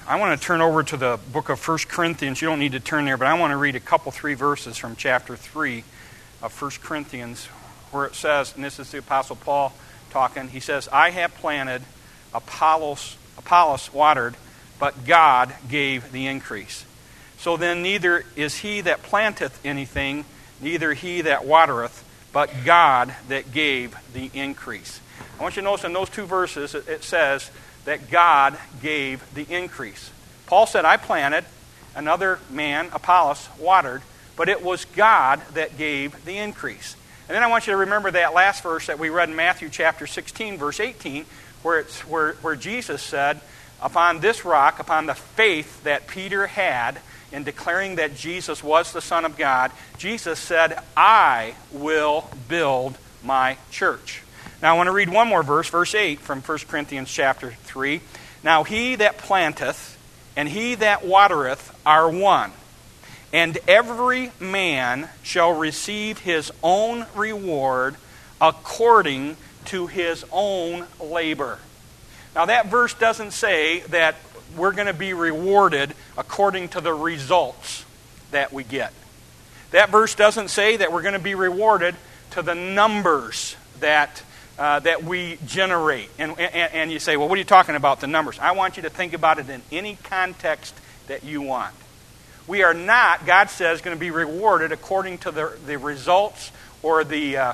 I want to turn over to the book of 1 Corinthians. You don't need to turn there, but I want to read three verses from chapter 3 of 1 Corinthians, where it says, and this is the Apostle Paul talking, he says, I have planted, Apollos watered, but God gave the increase. So then neither is he that planteth anything, neither he that watereth, but God that gave the increase. I want you to notice in those two verses it says that God gave the increase. Paul said, I planted, another man, Apollos, watered, but it was God that gave the increase. And then I want you to remember that last verse that we read in Matthew chapter 16, verse 18, where Jesus said, upon this rock, upon the faith that Peter had in declaring that Jesus was the Son of God, Jesus said, I will build my church. Now I want to read one more verse, verse 8 from 1 Corinthians chapter 3. Now he that planteth and he that watereth are one, and every man shall receive his own reward according to his own labor. Now that verse doesn't say that we're going to be rewarded according to the results that we get. That verse doesn't say that we're going to be rewarded to the numbers that we generate. And you say, well, what are you talking about, the numbers? I want you to think about it in any context that you want. We are not, God says, going to be rewarded according to the results or the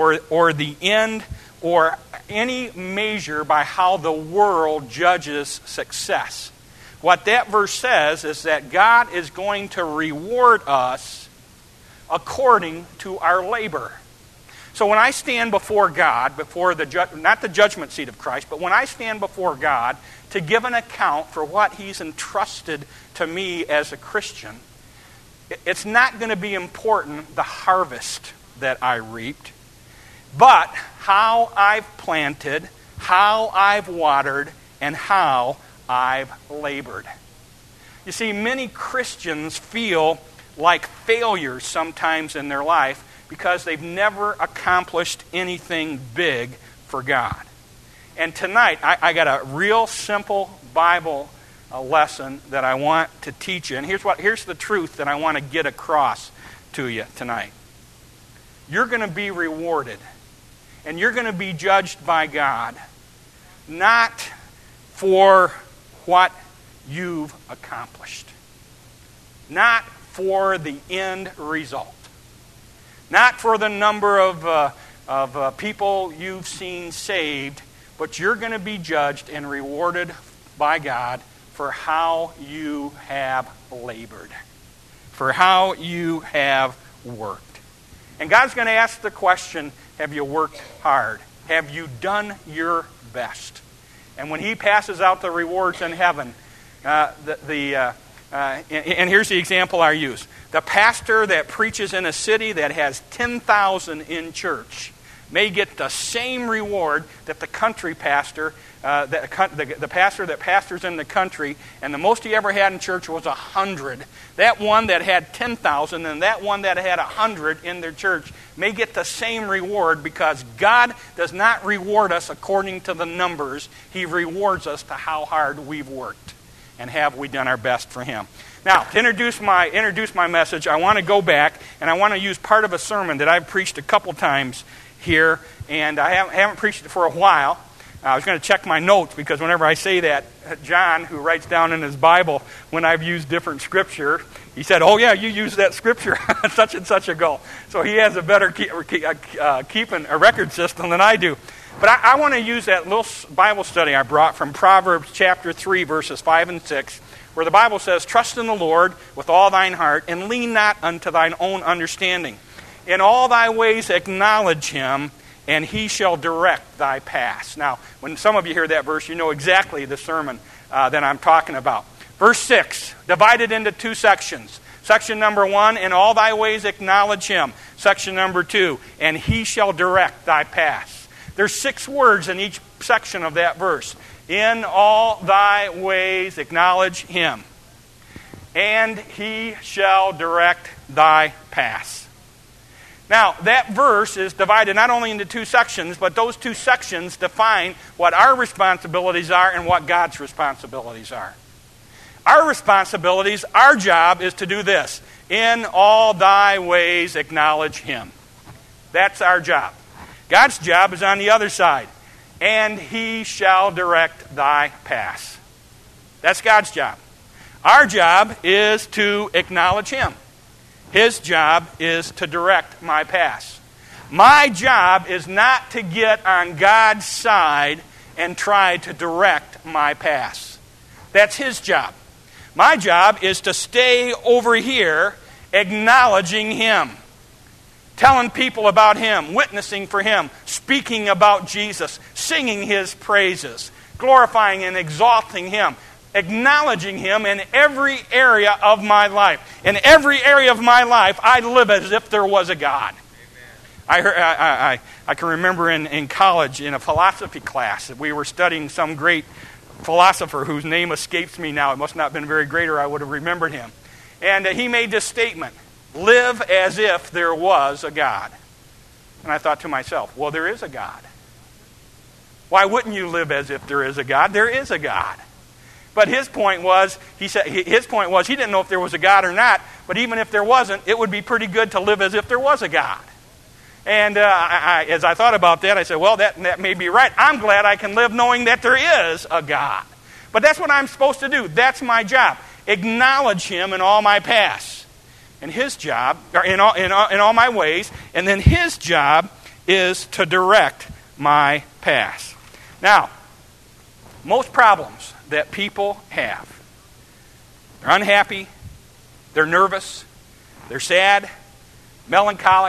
end or any measure by how the world judges success. What that verse says is that God is going to reward us according to our labor. So when I stand before God, before not the judgment seat of Christ, but when I stand before God to give an account for what He's entrusted to me as a Christian, it's not going to be important the harvest that I reaped, but how I've planted, how I've watered, and how I've labored. You see, many Christians feel like failures sometimes in their life because they've never accomplished anything big for God. And tonight, I got a real simple Bible lesson that I want to teach you. And here's the truth that I want to get across to you tonight. You're going to be rewarded, and you're going to be judged by God, not for what you've accomplished, not for the end result, not for the number of people you've seen saved, but you're going to be judged and rewarded by God for how you have labored, for how you have worked. And God's going to ask the question, have you worked hard? Have you done your best? And when He passes out the rewards in heaven, and here's the example I use. The pastor that preaches in a city that has 10,000 in church may get the same reward that the country pastor, the pastor that pastors in the country, and the most he ever had in church was 100. That one that had 10,000 and that one that had 100 in their church may get the same reward because God does not reward us according to the numbers. He rewards us to how hard we've worked and have we done our best for Him. Now, to introduce my message, I want to go back and I want to use part of a sermon that I've preached a couple times here, and I haven't preached it for a while. I was going to check my notes because whenever I say that, John, who writes down in his Bible when I've used different scripture, he said, oh yeah, you used that scripture such and such ago. So he has a better keeping a record system than I do. But I want to use that little Bible study I brought from Proverbs chapter 3, verses 5 and 6, where the Bible says, trust in the Lord with all thine heart, and lean not unto thine own understanding. In all thy ways acknowledge Him, and He shall direct thy paths. Now, when some of you hear that verse, you know exactly the sermon that I'm talking about. Verse 6, divided into two sections. Section number 1, in all thy ways acknowledge Him. Section number 2, and He shall direct thy paths. There's 6 words in each section of that verse. In all thy ways acknowledge Him, and He shall direct thy paths. Now, that verse is divided not only into 2 sections, but those 2 sections define what our responsibilities are and what God's responsibilities are. Our responsibilities, our job is to do this. In all thy ways acknowledge him. That's our job. God's job is on the other side. And he shall direct thy paths. That's God's job. Our job is to acknowledge him. His job is to direct my paths. My job is not to get on God's side and try to direct my paths. That's his job. My job is to stay over here acknowledging him, telling people about him, witnessing for him, speaking about Jesus, singing his praises, glorifying and exalting him, acknowledging him in every area of my life. In every area of my life, I live as if there was a God. I can remember in college, in a philosophy class, we were studying some great philosopher whose name escapes me now. It must not have been very great, or I would have remembered him. And he made this statement, live as if there was a God. And I thought to myself, well, there is a God. Why wouldn't you live as if there is a God? There is a God. But his point was, he didn't know if there was a God or not, but even if there wasn't, it would be pretty good to live as if there was a God. And as I thought about that, I said, well, that may be right. I'm glad I can live knowing that there is a God. But that's what I'm supposed to do. That's my job. Acknowledge him in all my paths. And his job, or in all my ways, and then his job is to direct my paths. Now, most problems that people have, they're unhappy, they're nervous, they're sad, melancholic,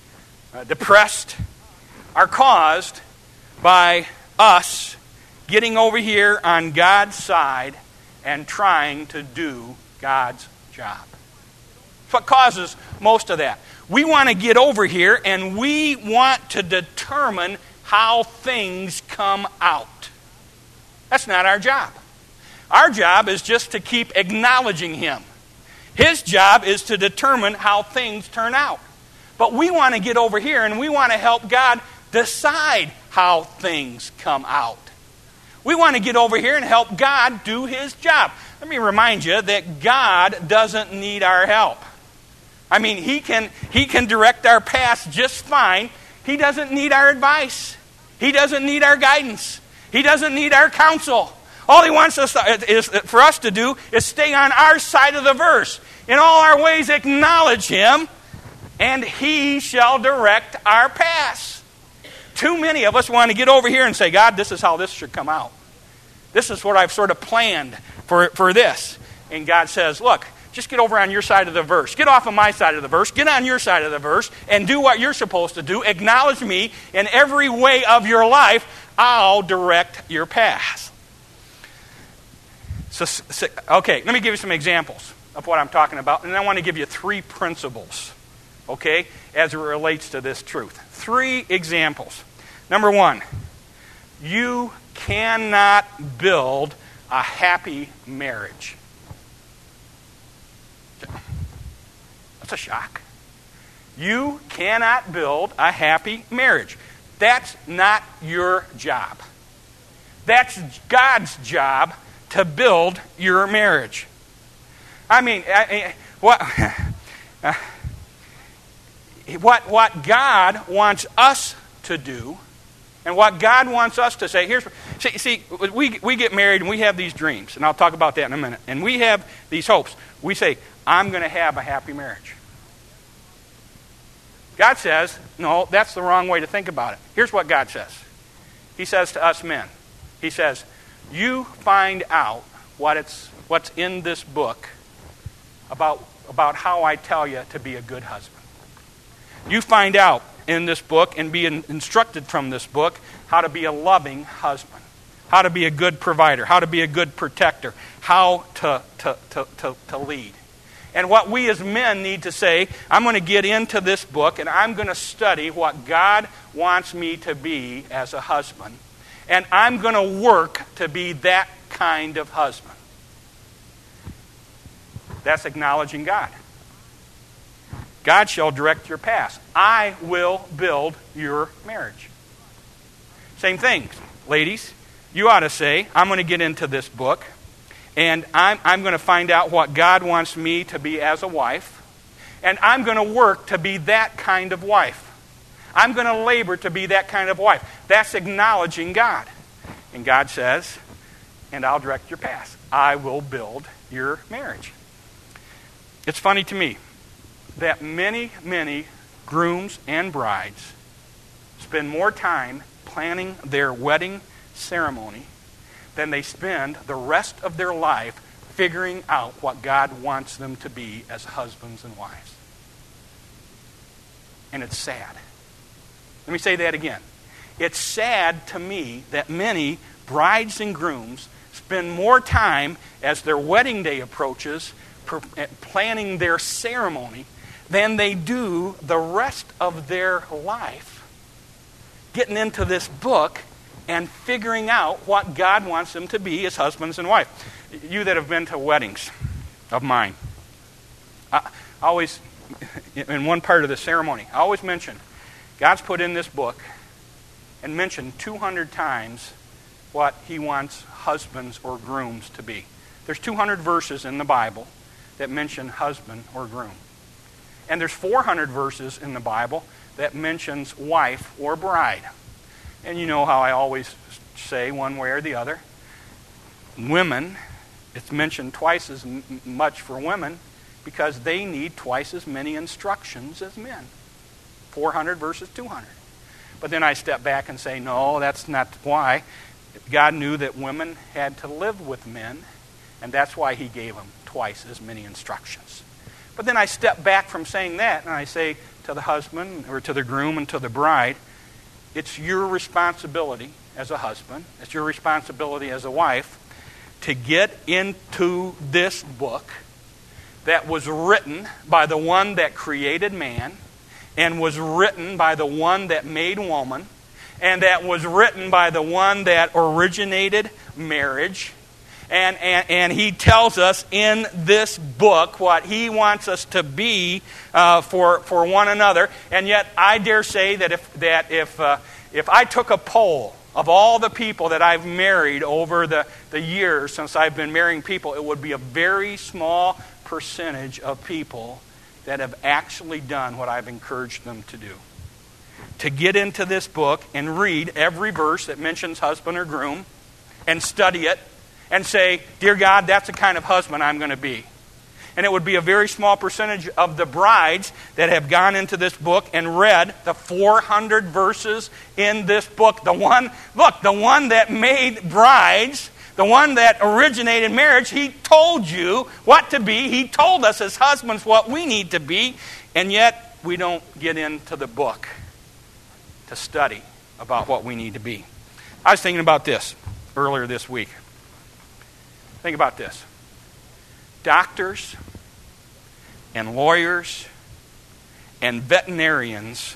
depressed, are caused by us getting over here on God's side and trying to do God's job. That's what causes most of that. We want to get over here and we want to determine how things come out. That's not our job. Our job is just to keep acknowledging him. His job is to determine how things turn out. But we want to get over here and we want to help God decide how things come out. We want to get over here and help God do his job. Let me remind you that God doesn't need our help. I mean, he can direct our paths just fine. He doesn't need our advice. He doesn't need our guidance. He doesn't need our counsel. All he wants us for us to do is stay on our side of the verse. In all our ways acknowledge him, and he shall direct our paths. Too many of us want to get over here and say, God, this is how this should come out. This is what I've sort of planned for this. And God says, look, just get over on your side of the verse. Get off of my side of the verse. Get on your side of the verse and do what you're supposed to do. Acknowledge me in every way of your life. I'll direct your paths. Okay, let me give you some examples of what I'm talking about. And I want to give you 3 principles, okay, as it relates to this truth. 3 examples. Number 1, you cannot build a happy marriage. That's a shock. You cannot build a happy marriage. That's not your job. That's God's job to build your marriage. I mean, what God wants us to do, and what God wants us to say, we get married and we have these dreams, and I'll talk about that in a minute, and we have these hopes. We say, I'm going to have a happy marriage. God says, no, that's the wrong way to think about it. Here's what God says. He says to us men, he says, you find out what's in this book about how I tell you to be a good husband. You find out in this book and be instructed from this book how to be a loving husband, how to be a good provider, how to be a good protector, how to lead. And what we as men need to say, I'm going to get into this book and I'm going to study what God wants me to be as a husband. And I'm going to work to be that kind of husband. That's acknowledging God. God shall direct your paths. I will build your marriage. Same thing, ladies. You ought to say, I'm going to get into this book, And I'm going to find out what God wants me to be as a wife. And I'm going to work to be that kind of wife. I'm going to labor to be that kind of wife. That's acknowledging God. And God says, and I'll direct your path. I will build your marriage. It's funny to me that many, many grooms and brides spend more time planning their wedding ceremony than they spend the rest of their life figuring out what God wants them to be as husbands and wives. And it's sad. Let me say that again. It's sad to me that many brides and grooms spend more time as their wedding day approaches planning their ceremony than they do the rest of their life getting into this book and figuring out what God wants them to be as husbands and wives. You that have been to weddings of mine, I always, in one part of the ceremony, I always mention, God's put in this book and mentioned 200 times what He wants husbands or grooms to be. There's 200 verses in the Bible that mention husband or groom. And there's 400 verses in the Bible that mentions wife or bride. And you know how I always say one way or the other. Women, it's mentioned twice as much for women because they need twice as many instructions as men. 400 versus 200. But then I step back and say, no, that's not why. God knew that women had to live with men, and that's why He gave them twice as many instructions. But then I step back from saying that, and I say to the husband, or to the groom, and to the bride, it's your responsibility as a husband, it's your responsibility as a wife, to get into this book that was written by the one that created man, and was written by the one that made woman, and that was written by the one that originated marriage. And He tells us in this book what He wants us to be for one another. And yet, I dare say that if I took a poll of all the people that I've married over the years since I've been marrying people, it would be a very small percentage of people that have actually done what I've encouraged them to do. To get into this book and read every verse that mentions husband or groom and study it and say, dear God, that's the kind of husband I'm going to be. And it would be a very small percentage of the brides that have gone into this book and read the 400 verses in this book. The one that made brides, the one that originated marriage, He told you what to be. He told us as husbands what we need to be. And yet, we don't get into the book to study about what we need to be. I was thinking about this earlier this week. Think about this. Doctors and lawyers and veterinarians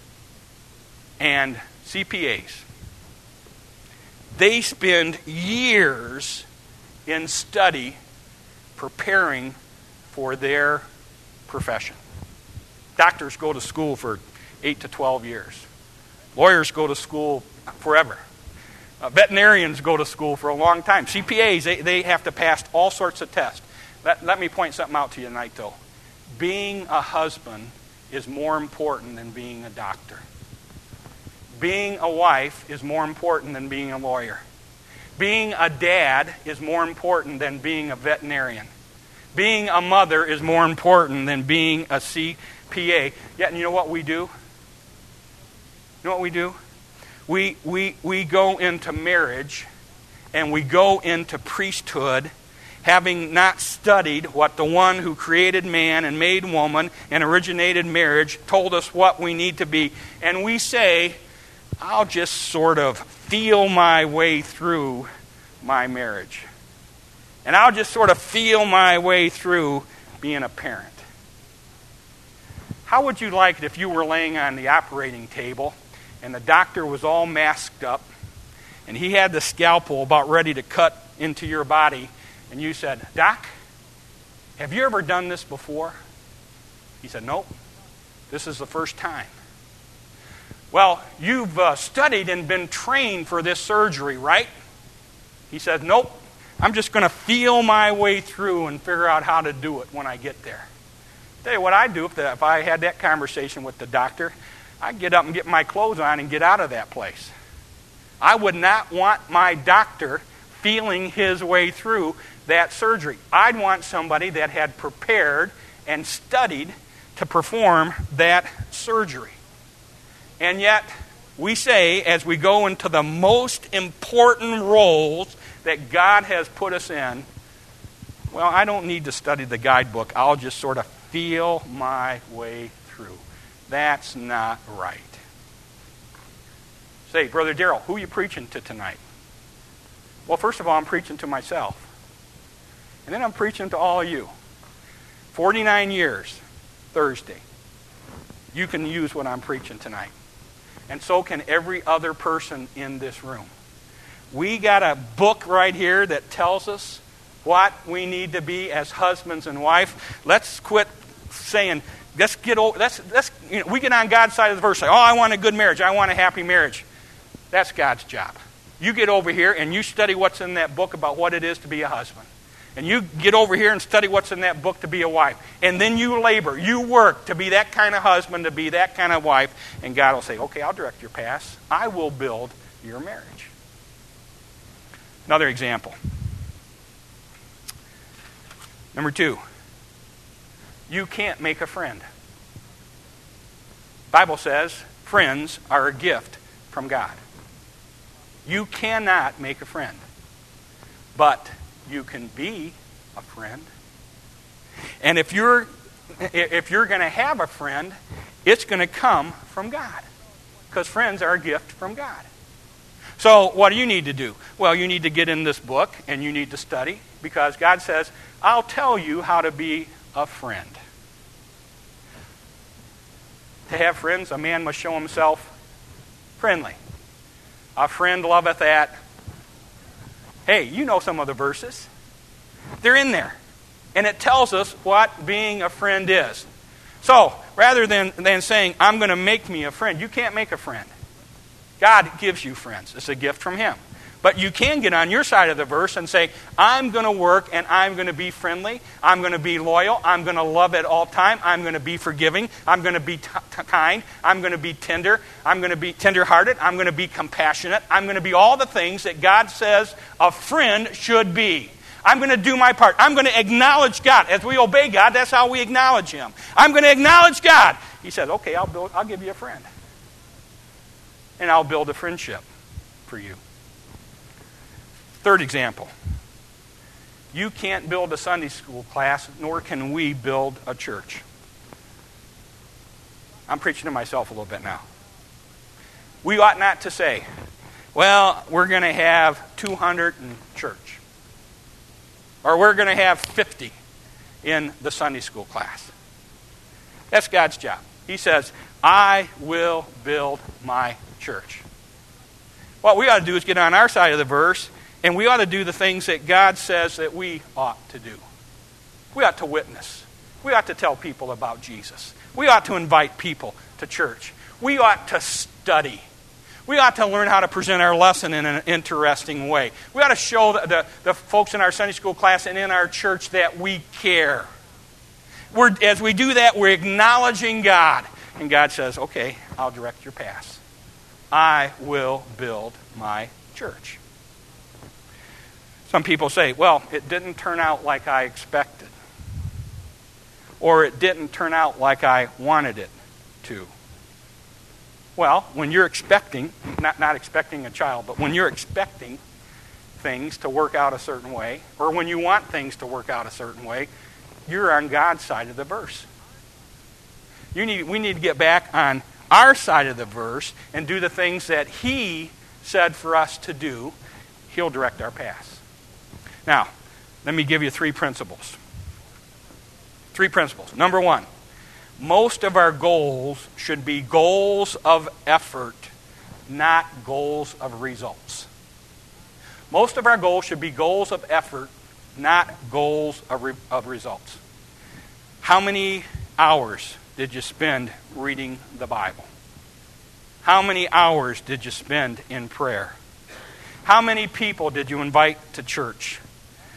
and CPAs, they spend years in study preparing for their profession. Doctors go to school for 8 to 12 years. Lawyers go to school forever. Veterinarians go to school for a long time. CPAs, they have to pass all sorts of tests. Let me point something out to you tonight, though. Being a husband is more important than being a doctor. Being a wife is more important than being a lawyer. Being a dad is more important than being a veterinarian. Being a mother is more important than being a CPA. Yet, and you know what we do? You know what we do? We go into marriage and we go into priesthood having not studied what the one who created man and made woman and originated marriage told us what we need to be. And we say, I'll just sort of feel my way through my marriage. And I'll just sort of feel my way through being a parent. How would you like it if you were laying on the operating table and the doctor was all masked up and he had the scalpel about ready to cut into your body, and you said, Doc, have you ever done this before? He said, nope, this is the first time. Well, you've studied and been trained for this surgery, right? He said, nope, I'm just going to feel my way through and figure out how to do it when I get there. Tell you what I'd do if I had that conversation with the doctor. I'd get up and get my clothes on and get out of that place. I would not want my doctor feeling his way through that surgery. I'd want somebody that had prepared and studied to perform that surgery. And yet, we say, as we go into the most important roles that God has put us in, well, I don't need to study the guidebook. I'll just sort of feel my way through. That's not right. Say, Brother Darrell, who are you preaching to tonight? Well, first of all, I'm preaching to myself. And then I'm preaching to all of you. 49 years, Thursday. You can use what I'm preaching tonight. And so can every other person in this room. We got a book right here that tells us what we need to be as husbands and wives. Let's quit saying, we get on God's side of the verse, say, oh, I want a good marriage, I want a happy marriage. That's God's job. You get over here and you study what's in that book about what it is to be a husband. And you get over here and study what's in that book to be a wife. And then you labor, you work to be that kind of husband, to be that kind of wife. And God will say, okay, I'll direct your path. I will build your marriage. Another example. Number 2. You can't make a friend. The Bible says friends are a gift from God. You cannot make a friend. But you can be a friend. And if you're going to have a friend, it's going to come from God. Because friends are a gift from God. So what do you need to do? Well, you need to get in this book and you need to study. Because God says, I'll tell you how to be a friend. To have friends, a man must show himself friendly. A friend loveth at. Hey, you know some of the verses. They're in there. And it tells us what being a friend is. So, rather than saying, I'm going to make me a friend, you can't make a friend. God gives you friends. It's a gift from Him. But you can get on your side of the verse and say, I'm going to work and I'm going to be friendly. I'm going to be loyal. I'm going to love at all time. I'm going to be forgiving. I'm going to be kind. I'm going to be tender. I'm going to be tender-hearted. I'm going to be compassionate. I'm going to be all the things that God says a friend should be. I'm going to do my part. I'm going to acknowledge God. As we obey God, that's how we acknowledge Him. I'm going to acknowledge God. He says, okay, I'll give you a friend. And I'll build a friendship for you. Third example. You can't build a Sunday school class, nor can we build a church. I'm preaching to myself a little bit now. We ought not to say, well, we're going to have 200 in church. Or we're going to have 50 in the Sunday school class. That's God's job. He says, I will build my church. What we ought to do is get on our side of the verse, and we ought to do the things that God says that we ought to do. We ought to witness. We ought to tell people about Jesus. We ought to invite people to church. We ought to study. We ought to learn how to present our lesson in an interesting way. We ought to show the folks in our Sunday school class and in our church that we care. As we do that, we're acknowledging God. And God says, okay, I'll direct your path. I will build my church. Some people say, well, it didn't turn out like I expected. Or it didn't turn out like I wanted it to. Well, when you're expecting, not expecting a child, but when you're expecting things to work out a certain way, or when you want things to work out a certain way, you're on God's side of the verse. We need to get back on our side of the verse and do the things that He said for us to do. He'll direct our paths. Now, let me give you 3 principles. 3 principles. Number 1, most of our goals should be goals of effort, not goals of results. Most of our goals should be goals of effort, not goals of results. How many hours did you spend reading the Bible? How many hours did you spend in prayer? How many people did you invite to church?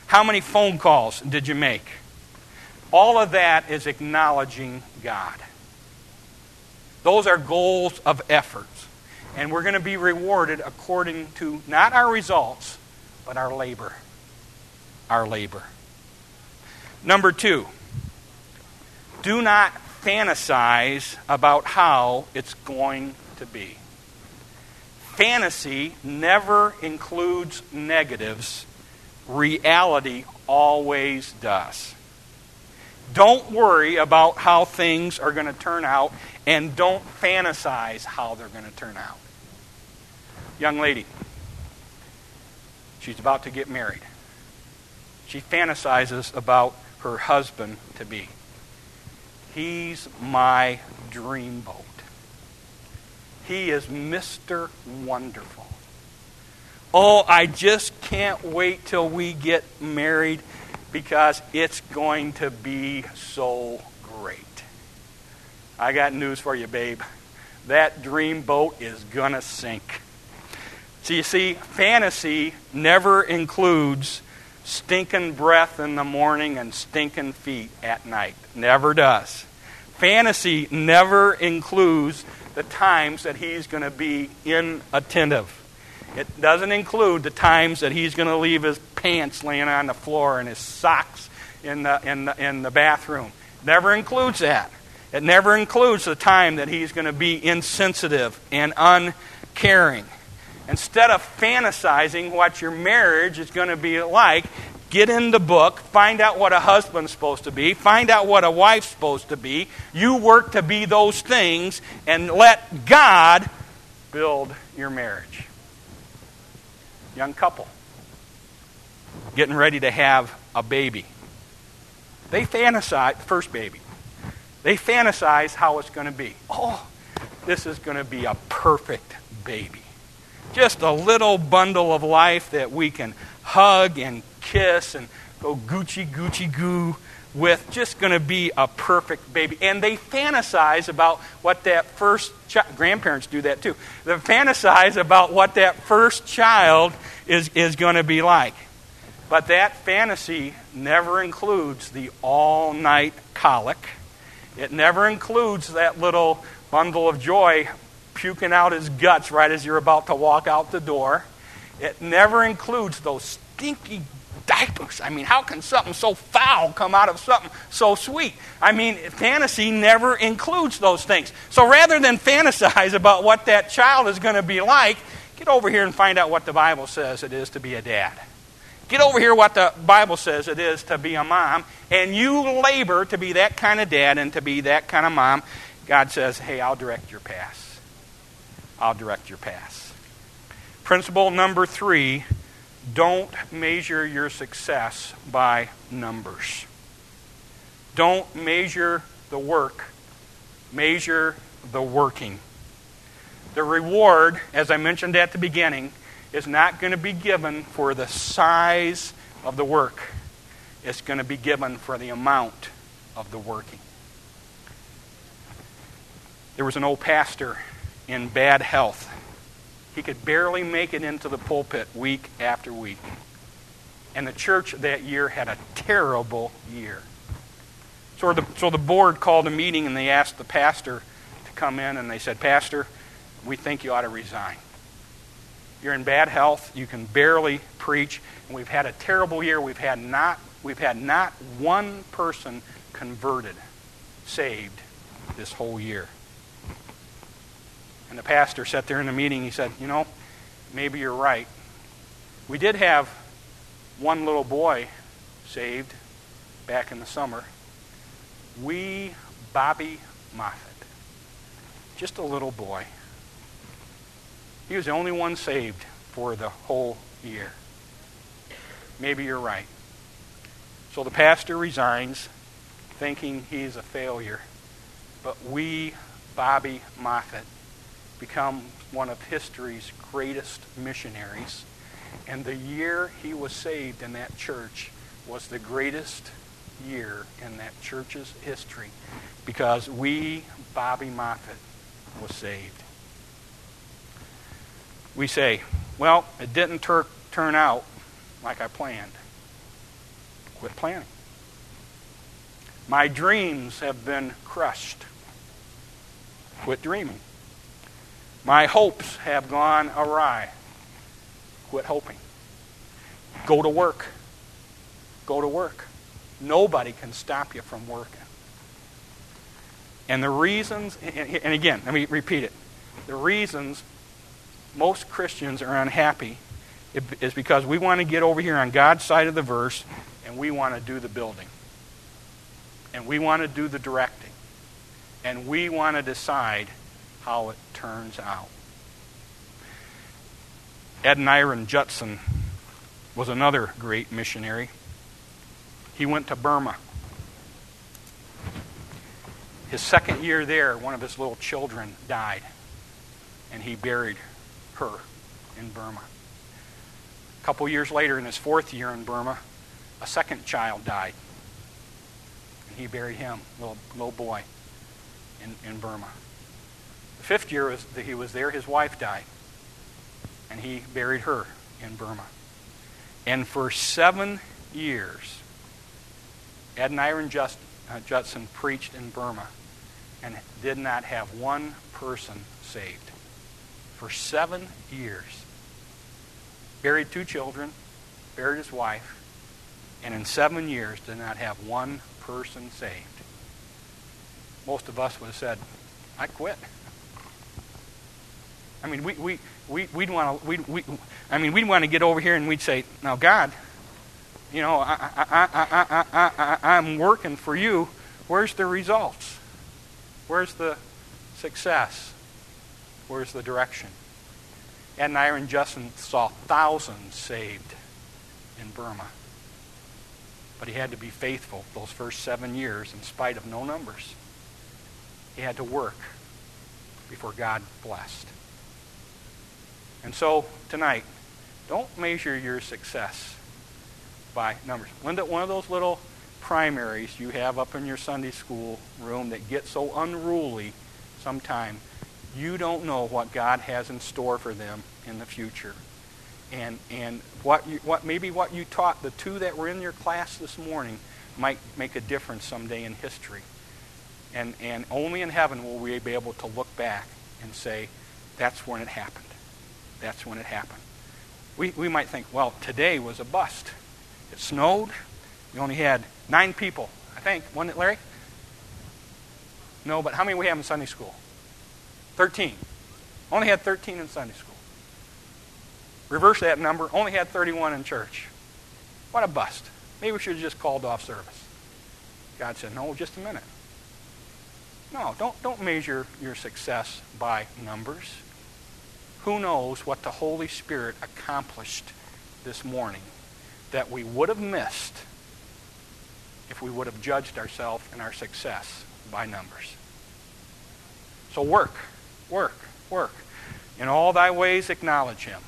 How many phone calls did you make? All of that is acknowledging God. Those are goals of efforts. And we're going to be rewarded according to not our results, but our labor. Our labor. Number 2, do not fantasize about how it's going to be. Fantasy never includes negatives. Reality always does. Don't worry about how things are going to turn out, and don't fantasize how they're going to turn out. Young lady, she's about to get married. She fantasizes about her husband to be. He's my dreamboat. He is Mr. Wonderful. Oh, I just can't wait till we get married because it's going to be so great. I got news for you, babe. That dreamboat is going to sink. So you see, fantasy never includes stinking breath in the morning and stinking feet at night. Never does. Fantasy never includes the times that he's going to be inattentive. It doesn't include the times that he's going to leave his pants laying on the floor and his socks in the bathroom. Never includes that. It never includes the time that he's going to be insensitive and uncaring. Instead of fantasizing what your marriage is going to be like, get in the book, find out what a husband's supposed to be, find out what a wife's supposed to be. You work to be those things and let God build your marriage. Young couple, getting ready to have a baby. They fantasize, first baby. They fantasize how it's going to be. Oh, this is going to be a perfect baby. Just a little bundle of life that we can hug and kiss and go Gucci goo with. Just going to be a perfect baby. And they fantasize about what that first child, grandparents do that too. They fantasize about what that first child is going to be like. But that fantasy never includes the all-night colic. It never includes that little bundle of joy puking out his guts right as you're about to walk out the door. It never includes those stinky diapers. I mean, how can something so foul come out of something so sweet? I mean, fantasy never includes those things. So rather than fantasize about what that child is going to be like, get over here and find out what the Bible says it is to be a dad. Get over here what the Bible says it is to be a mom, and you labor to be that kind of dad and to be that kind of mom. God says, hey, I'll direct your path. I'll direct your path. Principle number 3, don't measure your success by numbers. Don't measure the work. Measure the working. The reward, as I mentioned at the beginning, is not going to be given for the size of the work. It's going to be given for the amount of the working. There was an old pastor in bad health. He could barely make it into the pulpit week after week. And the church that year had a terrible year. So the board called a meeting and they asked the pastor to come in and they said, Pastor, we think you ought to resign. You're in bad health. You can barely preach. And we've had a terrible year. We've had not one person converted, saved this whole year. And the pastor sat there in the meeting. He said, maybe you're right. We did have one little boy saved back in the summer. Bobby Moffat. Just a little boy. He was the only one saved for the whole year. Maybe you're right. So the pastor resigns, thinking he's a failure. But Bobby Moffat, become one of history's greatest missionaries. And the year he was saved in that church was the greatest year in that church's history because Bobby Moffat was saved. We say, well, it didn't turn out like I planned. Quit planning. My dreams have been crushed. Quit dreaming. My hopes have gone awry. Quit hoping. Go to work. Go to work. Nobody can stop you from working. And the reasons, and again, let me repeat it. The reasons most Christians are unhappy is because we want to get over here on God's side of the verse and we want to do the building. And we want to do the directing. And we want to decide how it turns out. Adoniram Judson was another great missionary. He went to Burma. His second year there, one of his little children died, and he buried her in Burma. A couple years later, in his fourth year in Burma, a second child died, and he buried him, little boy, in Burma. The fifth year that he was there, his wife died, and he buried her in Burma. And for 7 years, Adoniram Judson preached in Burma and did not have one person saved. For 7 years. Buried 2 children, buried his wife, and in 7 years did not have one person saved. Most of us would have said, I quit. I mean, we'd want to get over here and we'd say, now God, you know, I'm working for you. Where's the results? Where's the success? Where's the direction? Adoniram Judson saw thousands saved in Burma. But he had to be faithful those first 7 years in spite of no numbers. He had to work before God blessed. And so, tonight, don't measure your success by numbers. Linda, one of those little primaries you have up in your Sunday school room that get so unruly sometime, you don't know what God has in store for them in the future. And what you taught, the 2 that were in your class this morning, might make a difference someday in history. And only in heaven will we be able to look back and say, that's when it happened. That's when it happened. We might think, well, today was a bust. It snowed. We only had 9 people, I think. Wasn't it, Larry? No, but how many we have in Sunday school? 13. Only had 13 in Sunday school. Reverse that number. Only had 31 in church. What a bust. Maybe we should have just called off service. God said, no, just a minute. No, don't measure your success by numbers. Who knows what the Holy Spirit accomplished this morning that we would have missed if we would have judged ourselves and our success by numbers. So work. In all thy ways acknowledge him,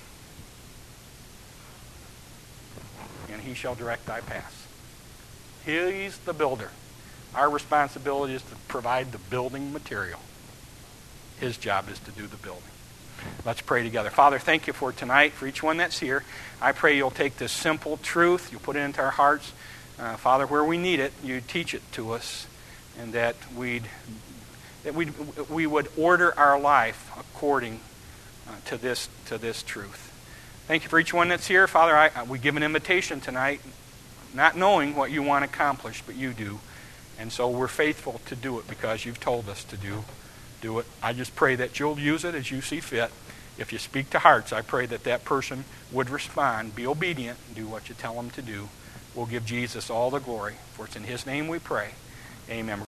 and he shall direct thy paths. He's the builder. Our responsibility is to provide the building material. His job is to do the building. Let's pray together. Father, thank you for tonight, for each one that's here. I pray you'll take this simple truth, you'll put it into our hearts. Father, where we need it, you teach it to us, and that we would order our life according to this truth. Thank you for each one that's here. Father, we give an invitation tonight, not knowing what you want accomplished, but you do. And so we're faithful to do it because you've told us to do it. I just pray that you'll use it as you see fit. If you speak to hearts, I pray that person would respond, be obedient, and do what you tell them to do. We'll give Jesus all the glory. For it's in his name we pray. Amen.